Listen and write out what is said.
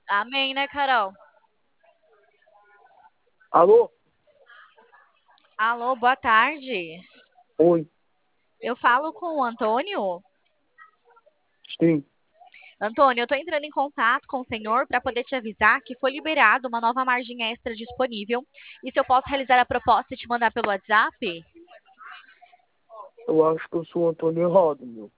Amém, né, Carol? Alô? Alô, boa tarde. Oi, Eu falo com o Antônio. sim. Antônio, eu tô entrando em contato com o senhor para poder te avisar que foi liberado uma nova margem extra disponível. E se eu posso realizar a proposta e te mandar pelo WhatsApp? Eu acho que eu sou o Antônio errado, meu.